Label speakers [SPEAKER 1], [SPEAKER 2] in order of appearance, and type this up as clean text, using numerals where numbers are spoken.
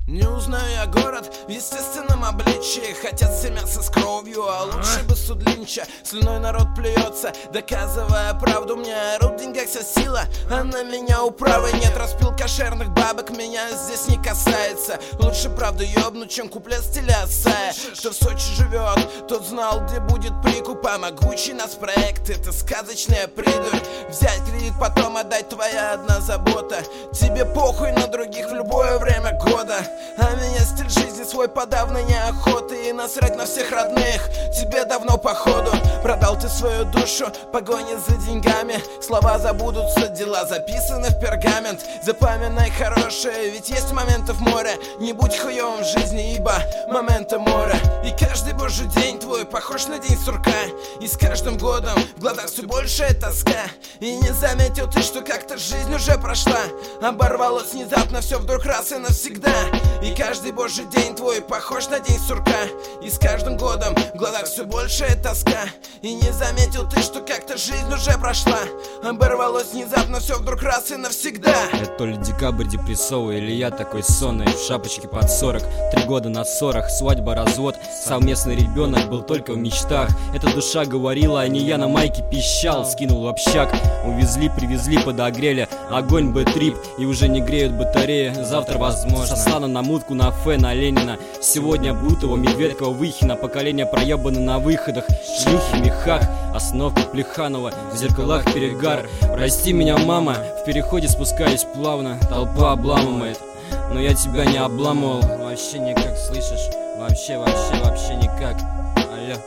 [SPEAKER 1] Не узнаю я город в естественном обличии. Хотят все мясо с кровью, а лучше бы судлинча. Слюной народ плюется, доказывая правду. Мне орут в деньгах вся сила, а на меня управы нет. Распил кошерных бабок, меня здесь не касается. Лучше правду ёбнуть, чем куплет стиля Асая. Кто в Сочи живет, тот знал, где будет прикуп. А могучий нас проект — это сказочная придурь. Взять кредит, потом отдать — твоя одна забота. Тебе похуй на других в любое время года. А меня стиль жизни свой подавно неохоты. И насрать на всех родных, тебе давно походу. Продал ты свою душу, погоня за деньгами. Слова забудутся, дела записаны в пергамент. Запоминай хорошее, ведь есть моменты в море. Не будь хуёвым в жизни, ибо моменты море. И каждый божий день твой похож на день сурка. И с каждым годом в глазах все большая тоска. И не заметил ты, что как-то жизнь уже прошла. Оборвалось внезапно все вдруг раз и навсегда. И каждый божий день твой похож на день сурка. И с каждым годом в глазах все большая тоска. И не заметил ты, что как-то жизнь уже прошла. Оборвалось внезапно все вдруг раз и навсегда.
[SPEAKER 2] Это то ли декабрь депрессовый, или я такой сонный, в шапочке под 40, 3 года на ссорах, свадьба, развод, совместный ребенок был только в мечтах. Эта душа говорила, а не я на майке пищал. Скинул в общак, увезли, привезли, подогрели. Огонь б-трип, и уже не греют батареи. Завтра возможно Сослана на мутку, на Ф, на Ленина. Сегодня Бутова, Медведкова, Выхина. Поколение проебаны на выходах. Шлюхи в мехах, остановка Плеханова, в зеркалах перегар. Прости меня, мама, в переходе спускаюсь плавно. Толпа обламывает, но я тебя не обламывал. Вообще никак, слышишь? Вообще никак. Алло.